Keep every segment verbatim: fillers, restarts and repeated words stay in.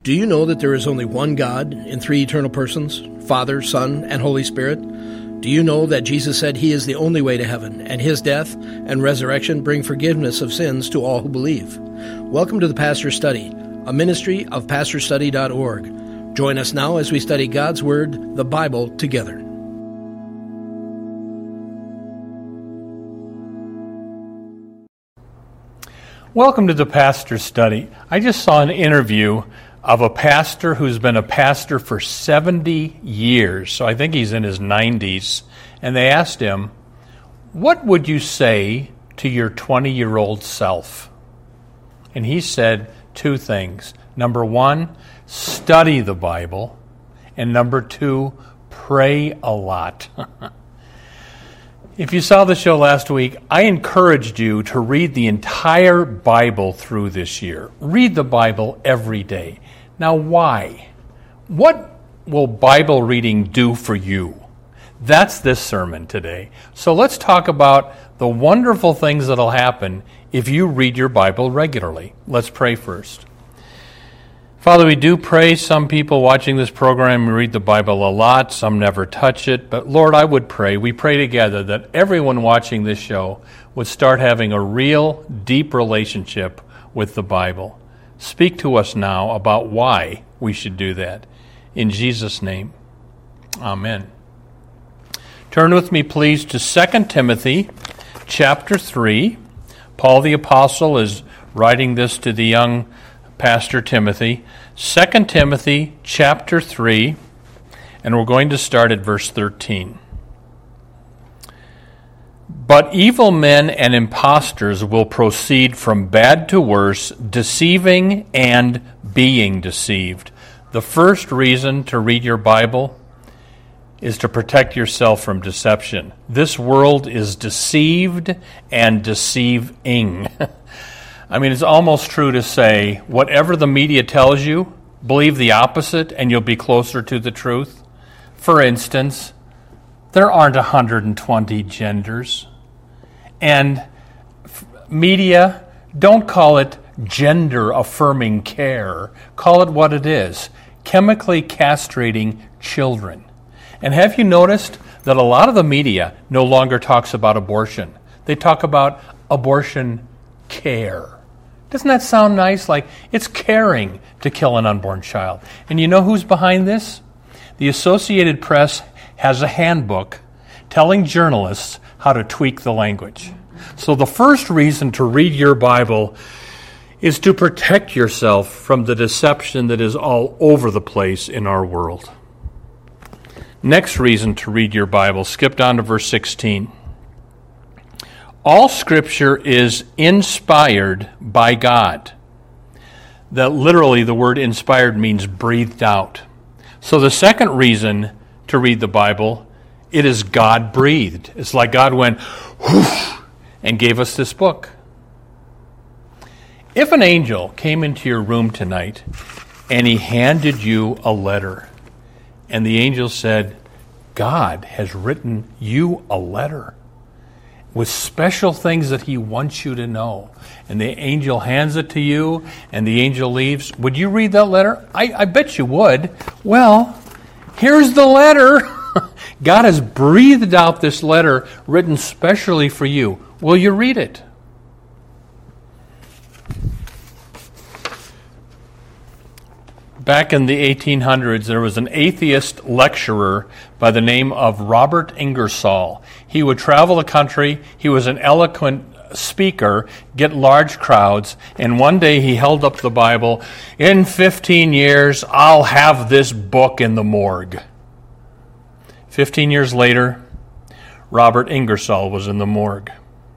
Do you know that there is only one God in three eternal persons, Father, Son, and Holy Spirit? Do you know that Jesus said he is the only way to heaven, and his death and resurrection bring forgiveness of sins to all who believe? Welcome to the Pastor's Study, a ministry of pastor study dot org. Join us now as we study God's Word, the Bible, together. Welcome to the Pastor's Study. I just saw an interview of a pastor who's been a pastor for seventy years, so I think he's in his nineties, and they asked him, what would you say to your twenty-year-old self? And he said two things. Number one, study the Bible, and number two, pray a lot. If you saw the show last week, I encouraged you to read the entire Bible through this year. Read the Bible every day. Now, why? What will Bible reading do for you? That's this sermon today. So let's talk about the wonderful things that will happen if you read your Bible regularly. Let's pray first. Father, we do pray. Some people watching this program read the Bible a lot. Some never touch it. But Lord, I would pray, we pray together that everyone watching this show would start having a real, deep relationship with the Bible. Speak to us now about why we should do that. In Jesus' name, amen. Turn with me, please, to Second Timothy chapter three. Paul the Apostle is writing this to the young Pastor Timothy. Second Timothy chapter three, and we're going to start at verse thirteen. But evil men and impostors will proceed from bad to worse, deceiving and being deceived. The first reason to read your Bible is to protect yourself from deception. This world is deceived and deceiving. I mean, it's almost true to say, whatever the media tells you, believe the opposite and you'll be closer to the truth. For instance, there aren't one hundred twenty genders. And media, don't call it gender-affirming care. Call it what it is, chemically castrating children. And have you noticed that a lot of the media no longer talks about abortion? They talk about abortion care. Doesn't that sound nice? Like, it's caring to kill an unborn child. And you know who's behind this? The Associated Press has a handbook telling journalists how to tweak the language. So the first reason to read your Bible is to protect yourself from the deception that is all over the place in our world. Next reason to read your Bible, skip down to verse sixteen. All Scripture is inspired by God. That literally the word inspired means breathed out. So the second reason to read the Bible, it is God-breathed. It's like God went whoosh and gave us this book. If an angel came into your room tonight and he handed you a letter, and the angel said, God has written you a letter with special things that he wants you to know, and the angel hands it to you, and the angel leaves, would you read that letter? I, I bet you would. Well, here's the letter. God has breathed out this letter written specially for you. Will you read it? Back in the eighteen hundreds, there was an atheist lecturer by the name of Robert Ingersoll. He would travel the country. He was an eloquent speaker, get large crowds, and one day he held up the Bible. In fifteen years, I'll have this book in the morgue. Fifteen years later, Robert Ingersoll was in the morgue.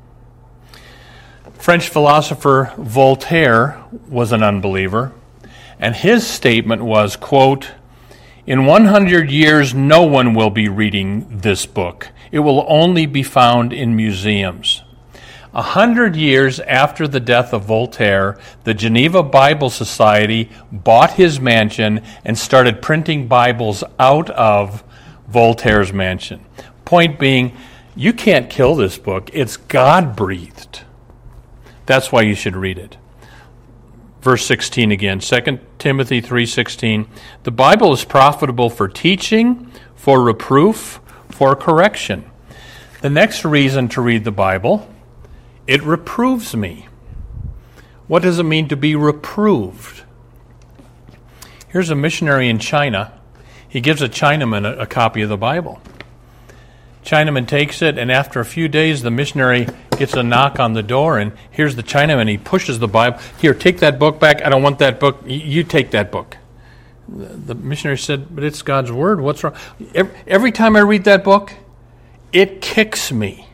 French philosopher Voltaire was an unbeliever. And his statement was, quote, in one hundred years, no one will be reading this book. It will only be found in museums. A hundred years after the death of Voltaire, the Geneva Bible Society bought his mansion and started printing Bibles out of Voltaire's mansion. Point being, you can't kill this book. It's God-breathed. That's why you should read it. verse sixteen again, Second Timothy three sixteen. The Bible is profitable for teaching, for reproof, for correction. The next reason to read the Bible, it reproves me. What does it mean to be reproved? Here's a missionary in China. He gives a Chinaman a, a copy of the Bible. Chinaman takes it, and after a few days, the missionary gets a knock on the door, and here's the Chinaman. He pushes the Bible. Here, take that book back. I don't want that book. You take that book. The missionary said, but it's God's Word. What's wrong? Every, every time I read that book, it kicks me.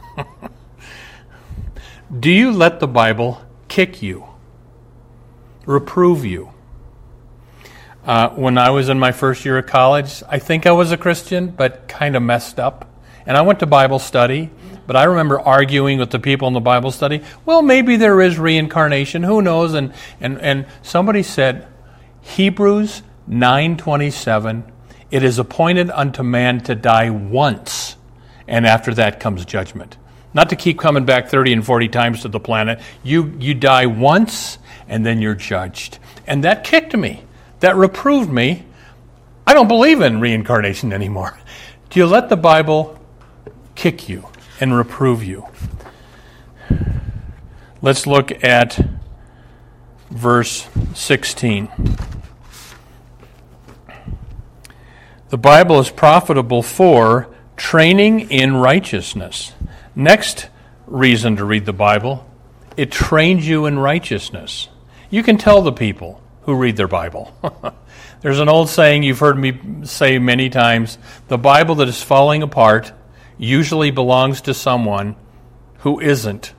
Do you let the Bible kick you? Reprove you? Uh, when I was in my first year of college, I think I was a Christian, but kind of messed up. And I went to Bible study, but I remember arguing with the people in the Bible study, well, maybe there is reincarnation, who knows? And and, and somebody said, Hebrews nine twenty-seven, it is appointed unto man to die once, and after that comes judgment. Not to keep coming back thirty and forty times to the planet. You, you die once, and then you're judged. And that kicked me. That reproved me. I don't believe in reincarnation anymore. Do you let the Bible kick you and reprove you? Let's look at verse sixteen. The Bible is profitable for training in righteousness. Next reason to read the Bible, it trains you in righteousness. You can tell the people who read their Bible. There's an old saying you've heard me say many times, the Bible that is falling apart usually belongs to someone who isn't.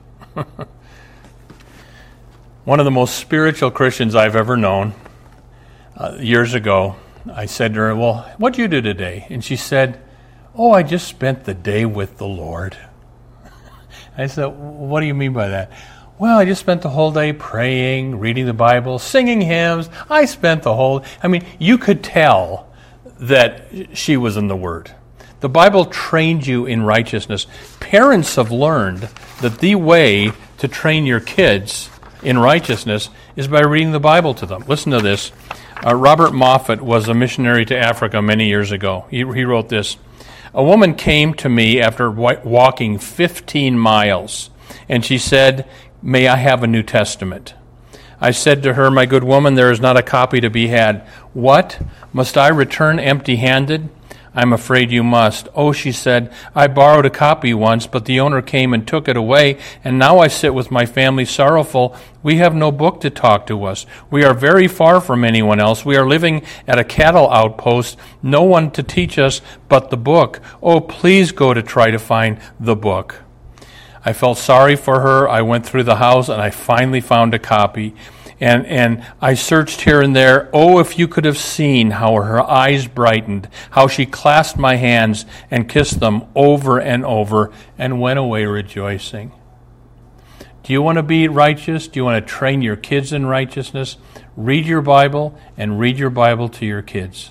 One of the most spiritual Christians I've ever known, uh, years ago, I said to her, well, what'd you do today? And she said, oh, I just spent the day with the Lord. I said, what do you mean by that? Well, I just spent the whole day praying, reading the Bible, singing hymns. I spent the whole... I mean, you could tell that she was in the Word. The Bible trained you in righteousness. Parents have learned that the way to train your kids in righteousness is by reading the Bible to them. Listen to this. Uh, Robert Moffat was a missionary to Africa many years ago. He, he wrote this. A woman came to me after wa- walking fifteen miles, and she said, may I have a New Testament? I said to her, my good woman, there is not a copy to be had. What? Must I return empty-handed? I'm afraid you must. Oh, she said, I borrowed a copy once, but the owner came and took it away, and now I sit with my family sorrowful. We have no book to talk to us. We are very far from anyone else. We are living at a cattle outpost, no one to teach us but the book. Oh, please go to try to find the book. I felt sorry for her. I went through the house, and I finally found a copy. And and I searched here and there. Oh, if you could have seen how her eyes brightened, how she clasped my hands and kissed them over and over and went away rejoicing. Do you want to be righteous? Do you want to train your kids in righteousness? Read your Bible and read your Bible to your kids.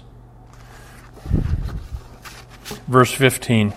Verse fifteen.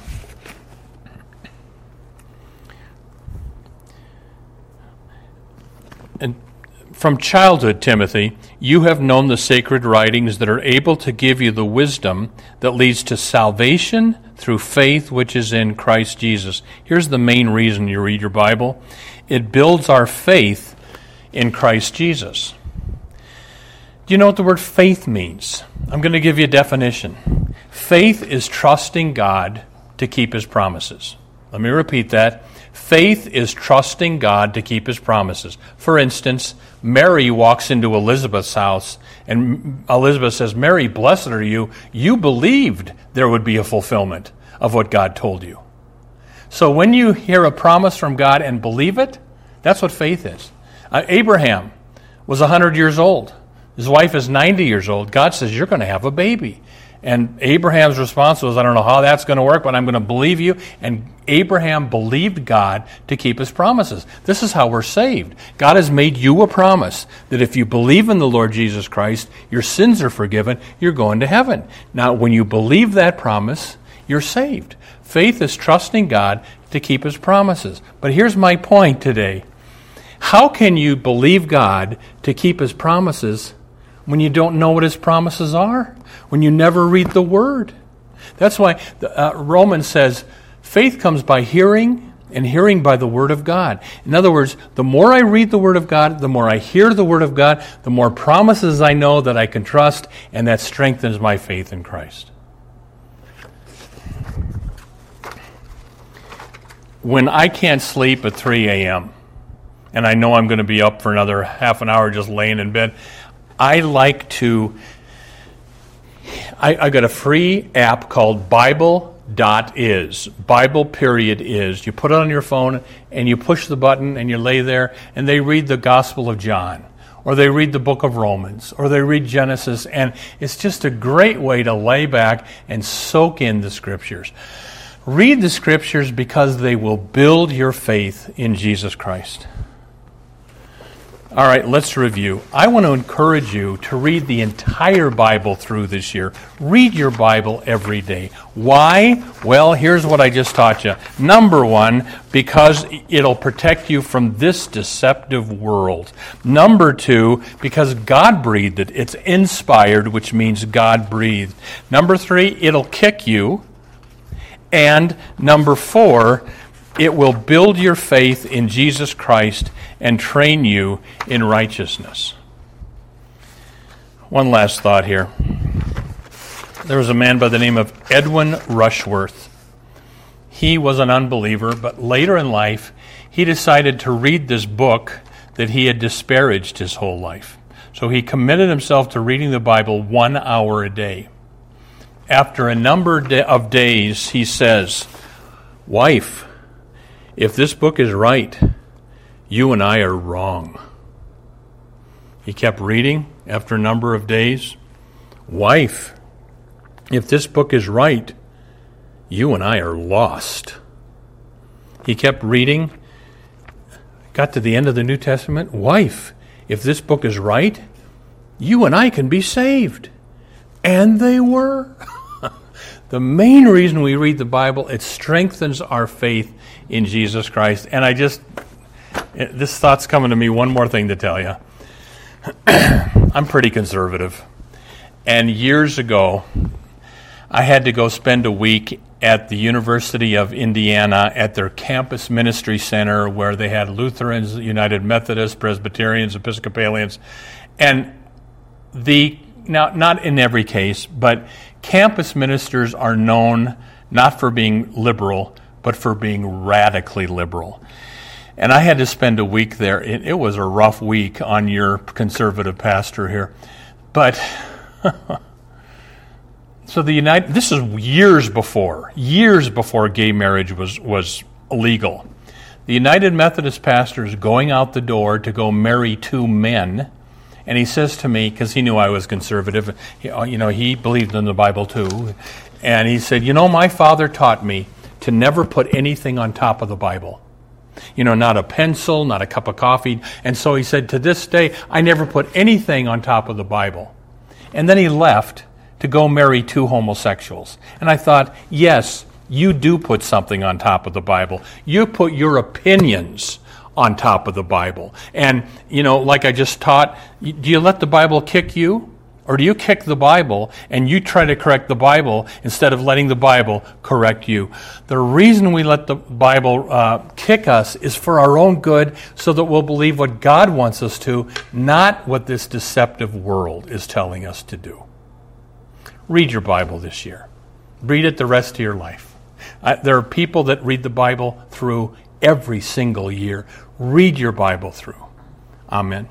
And from childhood, Timothy, you have known the sacred writings that are able to give you the wisdom that leads to salvation through faith which is in Christ Jesus. Here's the main reason you read your Bible. It builds our faith in Christ Jesus. Do you know what the word faith means? I'm going to give you a definition. Faith is trusting God to keep His promises. Let me repeat that. Faith is trusting God to keep His promises. For instance, Mary walks into Elizabeth's house, and Elizabeth says, Mary, blessed are you. You believed there would be a fulfillment of what God told you. So when you hear a promise from God and believe it, that's what faith is. Uh, Abraham was one hundred years old. His wife is ninety years old. God says, you're going to have a baby. And Abraham's response was, I don't know how that's going to work, but I'm going to believe you. And Abraham believed God to keep His promises. This is how we're saved. God has made you a promise that if you believe in the Lord Jesus Christ, your sins are forgiven, you're going to heaven. Now, when you believe that promise, you're saved. Faith is trusting God to keep His promises. But here's my point today. How can you believe God to keep His promises when you don't know what His promises are? When you never read the Word? That's why uh, Romans says, faith comes by hearing, and hearing by the Word of God. In other words, the more I read the Word of God, the more I hear the Word of God, the more promises I know that I can trust, and that strengthens my faith in Christ. When I can't sleep at three a.m., and I know I'm going to be up for another half an hour just laying in bed, I like to, I, I got a free app called Bible dot is, Bible period is. You put it on your phone, and you push the button, and you lay there, and they read the Gospel of John, or they read the book of Romans, or they read Genesis, and it's just a great way to lay back and soak in the Scriptures. Read the Scriptures because they will build your faith in Jesus Christ. All right, let's review. I want to encourage you to read the entire Bible through this year. Read your Bible every day. Why? Well, here's what I just taught you. Number one, because it'll protect you from this deceptive world. Number two, because God breathed it. It's inspired, which means God breathed. Number three, it'll kick you. And number four, it will build your faith in Jesus Christ and train you in righteousness. One last thought here. There was a man by the name of Edwin Rushworth. He was an unbeliever, but later in life, he decided to read this book that he had disparaged his whole life. So he committed himself to reading the Bible one hour a day. After a number of days, he says, "Wife, if this book is right, you and I are wrong." He kept reading after a number of days. "Wife, if this book is right, you and I are lost." He kept reading, got to the end of the New Testament. "Wife, if this book is right, you and I can be saved." And they were. The main reason we read the Bible, it strengthens our faith in Jesus Christ. And I just, this thought's coming to me, one more thing to tell you. I'm pretty conservative. And years ago, I had to go spend a week at the University of Indiana at their campus ministry center where they had Lutherans, United Methodists, Presbyterians, Episcopalians. And the, now not in every case, but campus ministers are known not for being liberal, but for being radically liberal. And I had to spend a week there. It, it was a rough week on your conservative pastor here. But, so the United, this is years before, years before gay marriage was, was illegal. The United Methodist pastor is going out the door to go marry two men. And he says to me, because he knew I was conservative, you know, he believed in the Bible too. And he said, "You know, my father taught me to never put anything on top of the Bible. You know, not a pencil, not a cup of coffee." And so he said, to this day, I never put anything on top of the Bible. And then he left to go marry two homosexuals. And I thought, yes, you do put something on top of the Bible. You put your opinions on top of the Bible. And, you know, like I just taught, do you let the Bible kick you? Or do you kick the Bible and you try to correct the Bible instead of letting the Bible correct you? The reason we let the Bible uh, kick us is for our own good, so that we'll believe what God wants us to, not what this deceptive world is telling us to do. Read your Bible this year. Read it the rest of your life. Uh, there are people that read the Bible through every single year. Read your Bible through. Amen.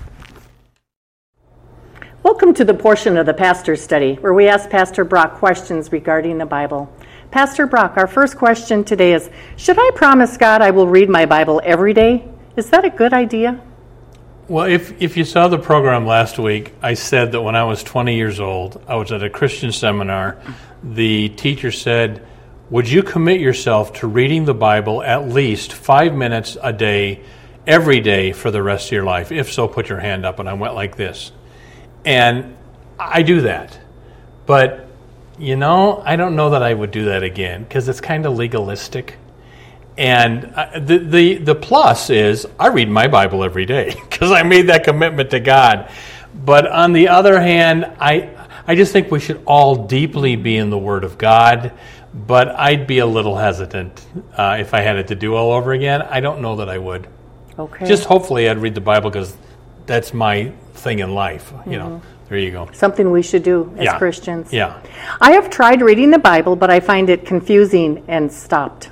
Welcome to the portion of the Pastor's Study where we ask Pastor Brock questions regarding the Bible. Pastor Brock, our first question today is, should I promise God I will read my Bible every day? Is that a good idea? Well, if, if you saw the program last week, I said that when I was twenty years old, I was at a Christian seminar. The teacher said, would you commit yourself to reading the Bible at least five minutes a day, every day for the rest of your life? If so, put your hand up. And I went like this. And I do that. But, you know, I don't know that I would do that again because it's kind of legalistic. And uh, the, the the plus is I read my Bible every day because I made that commitment to God. But on the other hand, I I just think we should all deeply be in the Word of God. But I'd be a little hesitant uh, if I had it to do all over again. I don't know that I would. Okay. Just hopefully I'd read the Bible because that's my thing in life. Mm-hmm. You know, there you go. Something we should do as yeah. Christians. Yeah. I have tried reading the Bible, but I find it confusing and stopped.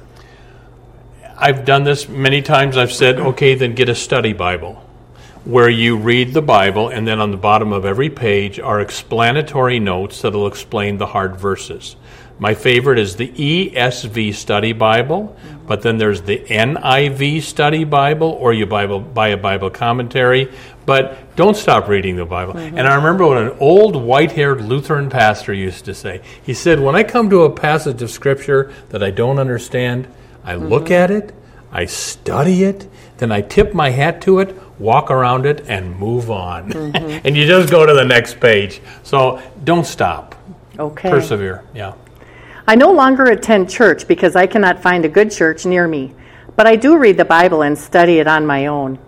I've done this many times. I've said, okay, then get a study Bible where you read the Bible and then on the bottom of every page are explanatory notes that will explain the hard verses. My favorite is the E S V Study Bible, but then there's the N I V Study Bible, or you Bible, buy a Bible commentary. But don't stop reading the Bible. Mm-hmm. And I remember what an old white-haired Lutheran pastor used to say. He said, when I come to a passage of Scripture that I don't understand, I mm-hmm. look at it, I study it, then I tip my hat to it, walk around it, and move on. Mm-hmm. And you just go to the next page. So don't stop. Okay. Persevere, yeah. I no longer attend church because I cannot find a good church near me, but I do read the Bible and study it on my own.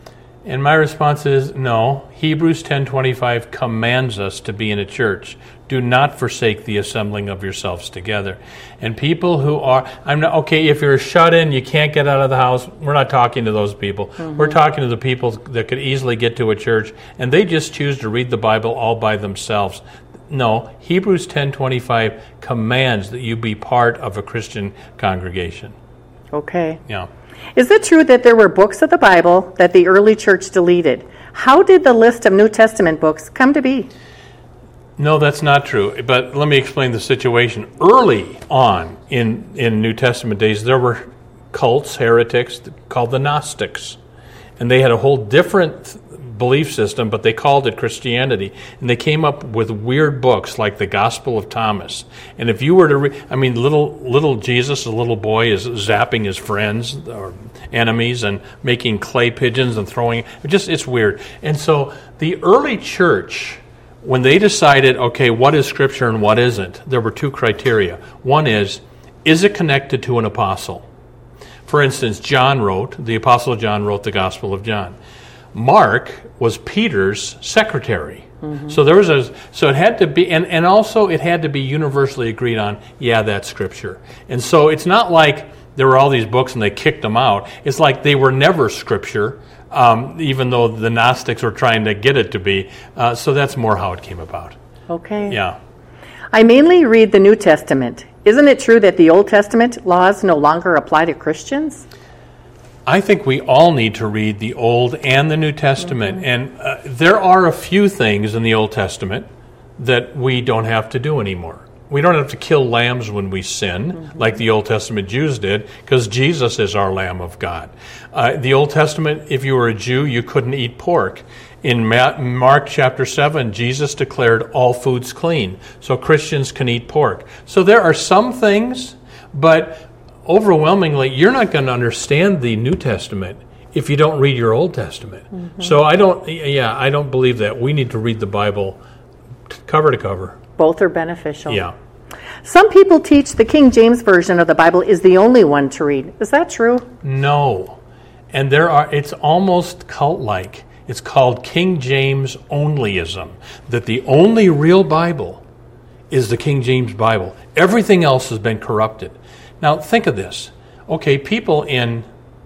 And my response is no. Hebrews ten twenty-five commands us to be in a church. Do not forsake the assembling of yourselves together. And people who are, I'm not, okay, if you're shut in, you can't get out of the house, we're not talking to those people. Mm-hmm. We're talking to the people that could easily get to a church, and they just choose to read the Bible all by themselves. No, Hebrews ten twenty-five commands that you be part of a Christian congregation. Okay. Yeah. Is it true that there were books of the Bible that the early church deleted? How did the list of New Testament books come to be? No, that's not true. But let me explain the situation. Early on in, in New Testament days, there were cults, heretics, called the Gnostics. And they had a whole different belief system, but they called it Christianity. And they came up with weird books like the Gospel of Thomas. And if you were to read, I mean, little little Jesus, a little boy, is zapping his friends or enemies and making clay pigeons and throwing, it just it's weird. And so the early church, when they decided, okay, what is Scripture and what isn't, there were two criteria. One is, is it connected to an apostle? For instance, John wrote, the Apostle John wrote the Gospel of John. Mark was Peter's secretary. Mm-hmm. So there was a, so it had to be, and, and also it had to be universally agreed on, yeah, that's Scripture. And so it's not like there were all these books and they kicked them out. It's like they were never Scripture, um, even though the Gnostics were trying to get it to be. Uh, so that's more how it came about. Okay. Yeah. I mainly read the New Testament. Isn't it true that the Old Testament laws no longer apply to Christians? I think we all need to read the Old and the New Testament. Mm-hmm. And uh, there are a few things in the Old Testament that we don't have to do anymore. We don't have to kill lambs when we sin, mm-hmm. like the Old Testament Jews did, because Jesus is our Lamb of God. Uh, the Old Testament, if you were a Jew, you couldn't eat pork. In Mark chapter seven, Jesus declared all foods clean, so Christians can eat pork. So there are some things, but overwhelmingly, you're not going to understand the New Testament if you don't read your Old Testament. Mm-hmm. So I don't, yeah, I don't believe that. We need to read the Bible cover to cover. Both are beneficial. Yeah. Some people teach the King James Version of the Bible is the only one to read. Is that true? No. And there are, it's almost cult-like. It's called King James onlyism, that the only real Bible is the King James Bible. Everything else has been corrupted. Now, think of this. Okay, people in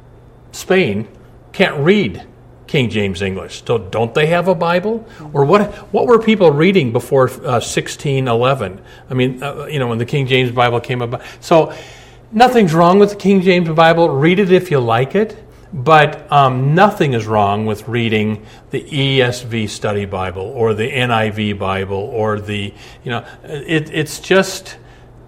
Spain can't read King James English. So don't they have a Bible? Or what What were people reading before uh, sixteen eleven? I mean, uh, you know, when the King James Bible came about. So nothing's wrong with the King James Bible. Read it if you like it. But um, nothing is wrong with reading the E S V Study Bible or the N I V Bible or the, you know, it, it's just...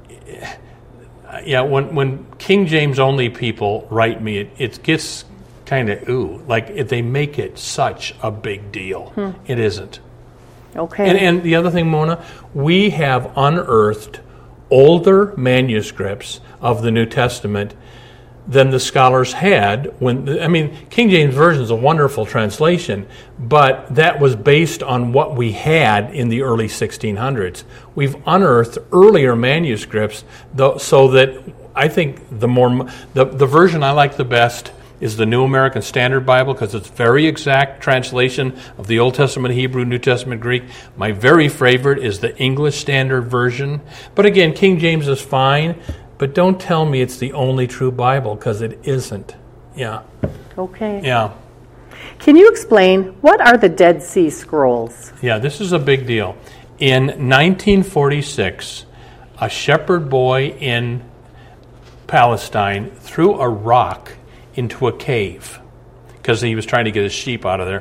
Yeah, when when King James only people write me, it, it gets kind of ooh, like if they make it such a big deal. Hmm. It isn't. Okay. And, and the other thing, Mona, we have unearthed older manuscripts of the New Testament than the scholars had when, I mean, King James Version is a wonderful translation, but that was based on what we had in the early sixteen hundreds. We've unearthed earlier manuscripts though, so that I think the more the, the version I like the best is the New American Standard Bible, because it's very exact translation of the Old Testament Hebrew, New Testament Greek. My very favorite is the English Standard Version. But again, King James is fine, but don't tell me it's the only true Bible, because it isn't. Yeah. Okay. Yeah. Can you explain, what are the Dead Sea Scrolls? Yeah, this is a big deal. In nineteen forty-six, a shepherd boy in Palestine threw a rock into a cave because he was trying to get his sheep out of there.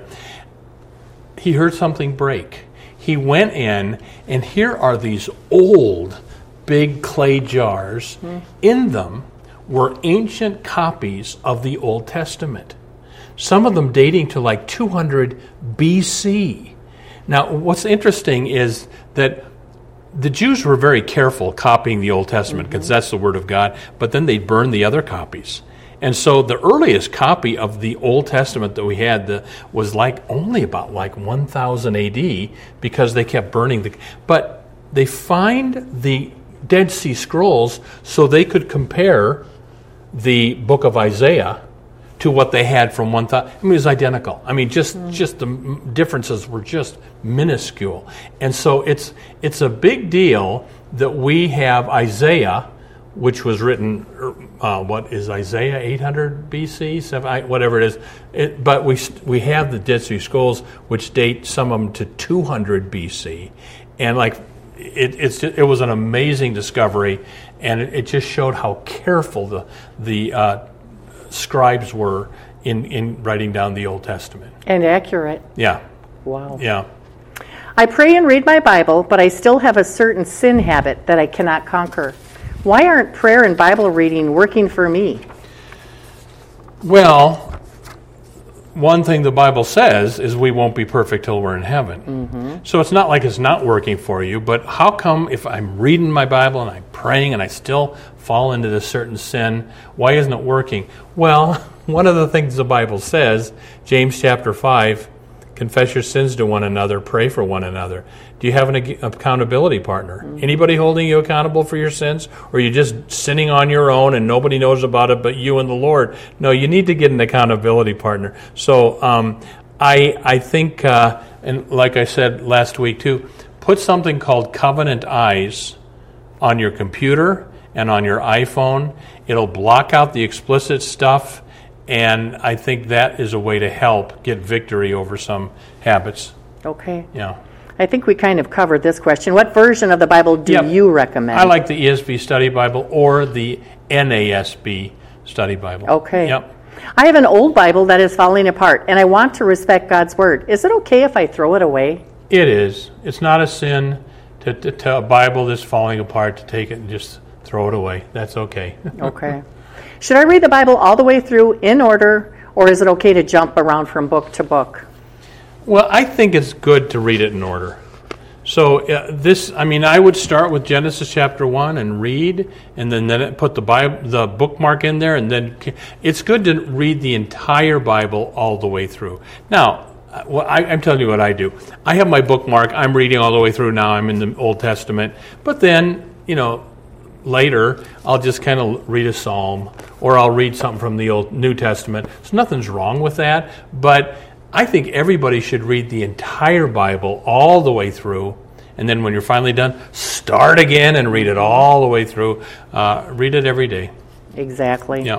He heard something break. He went in, and here are these old, big clay jars. Mm. In them were ancient copies of the Old Testament, some of them dating to like two hundred B C. Now, what's interesting is that the Jews were very careful copying the Old Testament, because mm-hmm. that's the Word of God, but then they'd burn the other copies. And so the earliest copy of the Old Testament that we had the, was like only about like one thousand A D, because they kept burning the... But they find the Dead Sea Scrolls so they could compare the book of Isaiah to what they had from one thousand. I mean, it was identical. I mean, just mm. just the differences were just minuscule. And so it's it's a big deal that we have Isaiah, which was written, uh, what is Isaiah, eight hundred B C, seven, whatever it is. It, but we we have the Dead Sea Scrolls, which date some of them to two hundred B C. And like, it it's just, it was an amazing discovery, and it, it just showed how careful the the uh, scribes were in, in writing down the Old Testament. And accurate. Yeah. Wow. Yeah. I pray and read my Bible, but I still have a certain sin habit that I cannot conquer. Why aren't prayer and Bible reading working for me? Well, one thing the Bible says is we won't be perfect till we're in heaven. Mm-hmm. So it's not like it's not working for you, but how come if I'm reading my Bible and I'm praying and I still fall into this certain sin, why isn't it working? Well, one of the things the Bible says, James chapter five, confess your sins to one another, pray for one another. Do you have an accountability partner? Mm-hmm. Anybody holding you accountable for your sins? Or are you just sinning on your own and nobody knows about it but you and the Lord? No, you need to get an accountability partner. So um, I I think, uh, and like I said last week too, put something called Covenant Eyes on your computer and on your iPhone. It'll block out the explicit stuff, and I think that is a way to help get victory over some habits. Okay. Yeah. I think we kind of covered this question. What version of the Bible do yep. you recommend? I like the E S V Study Bible or the N A S B Study Bible. Okay. Yep. I have an old Bible that is falling apart, and I want to respect God's Word. Is it okay if I throw it away? It is. It's not a sin to, to, to a Bible that's falling apart to take it and just throw it away. That's okay. Okay. Should I read the Bible all the way through in order, or is it okay to jump around from book to book? Well, I think it's good to read it in order. So uh, this, I mean, I would start with Genesis chapter one and read, and then, then put the Bible, the bookmark in there, and then it's good to read the entire Bible all the way through. Now, well, I, I'm telling you what I do. I have my bookmark. I'm reading all the way through now. I'm in the Old Testament. But then, you know, later, I'll just kind of read a psalm, or I'll read something from the Old New Testament. So nothing's wrong with that, but I think everybody should read the entire Bible all the way through, and then when you're finally done, start again and read it all the way through. Uh, read it every day. Exactly. Yeah.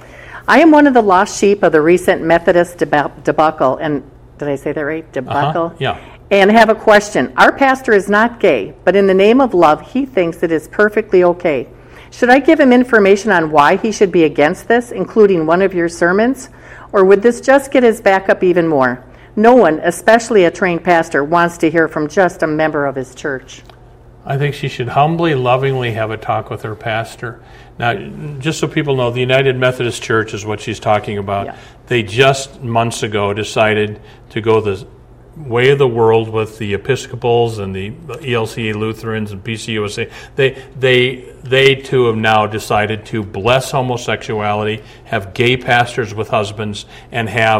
I am one of the lost sheep of the recent Methodist deb- debacle, and did I say that right? Debacle? Uh-huh. Yeah. And have a question. Our pastor is not gay, but in the name of love, he thinks it is perfectly okay. Should I give him information on why he should be against this, including one of your sermons? Or would this just get his back up even more? No one, especially a trained pastor, wants to hear from just a member of his church. I think she should humbly, lovingly have a talk with her pastor. Now, just so people know, the United Methodist Church is what she's talking about. Yeah. They just months ago decided to go the way of the world with the Episcopals and the E L C A Lutherans and P C U S A. They, they, they too have now decided to bless homosexuality, have gay pastors with husbands, and have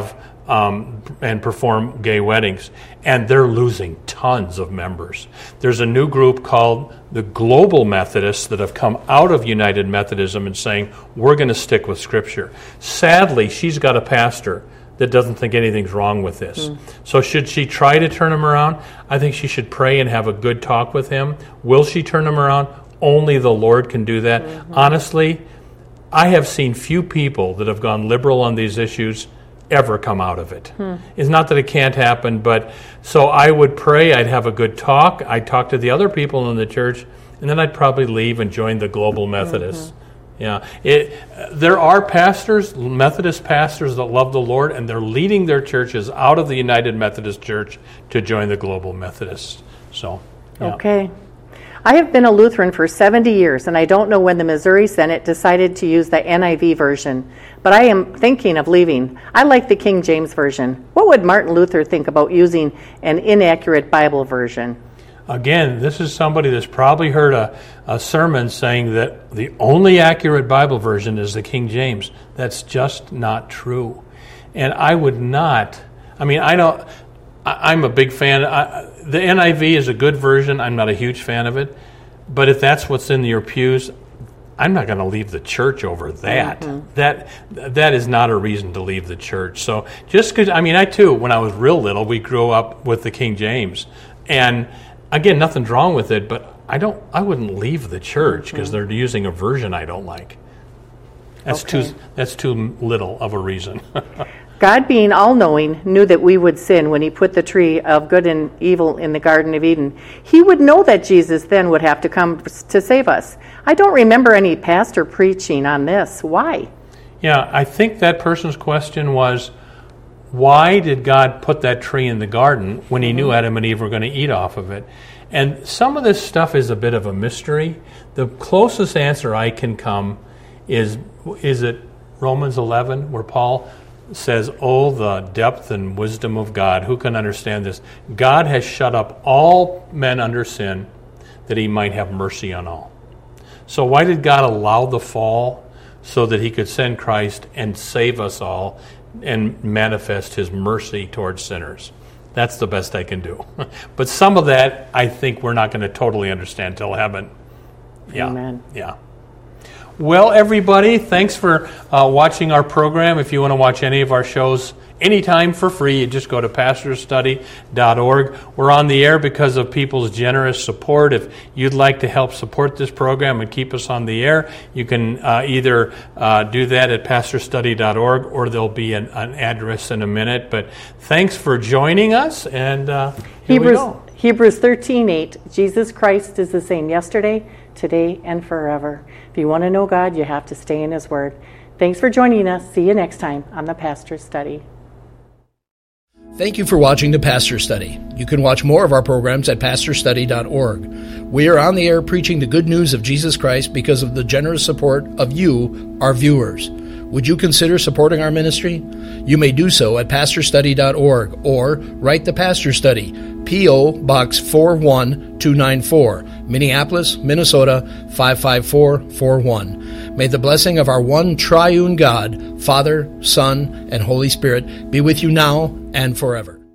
um, and perform gay weddings. And they're losing tons of members. There's a new group called the Global Methodists that have come out of United Methodism and saying, we're going to stick with Scripture. Sadly, she's got a pastor that doesn't think anything's wrong with this. Mm. So should she try to turn him around? I think she should pray and have a good talk with him. Will she turn him around? Only the Lord can do that. Mm-hmm. Honestly, I have seen few people that have gone liberal on these issues ever come out of it. Hmm. It's not that it can't happen, but so I would pray, I'd have a good talk, I'd talk to the other people in the church, and then I'd probably leave and join the Global Methodists. Mm-hmm. Yeah, it, there are pastors, Methodist pastors that love the Lord, and they're leading their churches out of the United Methodist Church to join the Global Methodists. So, yeah. Okay. I have been a Lutheran for seventy years, and I don't know when the Missouri Senate decided to use the N I V version, but I am thinking of leaving. I like the King James Version. What would Martin Luther think about using an inaccurate Bible version? Again, this is somebody that's probably heard a, a sermon saying that the only accurate Bible version is the King James. That's just not true. And I would not, I mean, I don't, I, I'm a big fan. I, the N I V is a good version. I'm not a huge fan of it. But if that's what's in your pews, I'm not going to leave the church over that. Mm-hmm. That that is not a reason to leave the church. So just because, I mean, I too, when I was real little, we grew up with the King James. And again, nothing's wrong with it, but I don't. I wouldn't leave the church because mm-hmm. they're using a version I don't like. That's okay. too. That's too little of a reason. God, being all-knowing, knew that we would sin when he put the tree of good and evil in the Garden of Eden. He would know that Jesus then would have to come to save us. I don't remember any pastor preaching on this. Why? Yeah, I think that person's question was, why did God put that tree in the garden when he knew Adam and Eve were going to eat off of it? And some of this stuff is a bit of a mystery. The closest answer I can come is, is it Romans eleven, where Paul says, oh, the depth and wisdom of God. Who can understand this? God has shut up all men under sin that he might have mercy on all. So why did God allow the fall? So that he could send Christ and save us all and manifest his mercy towards sinners. That's the best I can do. But some of that, I think we're not going to totally understand till heaven. Yeah. Amen. Yeah. Well, everybody, thanks for uh, watching our program. If you want to watch any of our shows anytime for free, you just go to pastor study dot org. We're on the air because of people's generous support. If you'd like to help support this program and keep us on the air, you can uh, either uh, do that at pastor study dot org, or there'll be an, an address in a minute. But thanks for joining us, and uh, here Hebrews, we go. Hebrews thirteen eight, Jesus Christ is the same yesterday, today, and forever. If you want to know God, you have to stay in his word. Thanks for joining us. See you next time on the Pastor's Study. Thank you for watching the Pastor Study. You can watch more of our programs at pastor study dot org. We are on the air preaching the good news of Jesus Christ because of the generous support of you, our viewers. Would you consider supporting our ministry? You may do so at pastor study dot org or write the Pastor Study, P O. Box four one two nine four, Minneapolis, Minnesota five five four four one. May the blessing of our one triune God, Father, Son, and Holy Spirit be with you now and forever.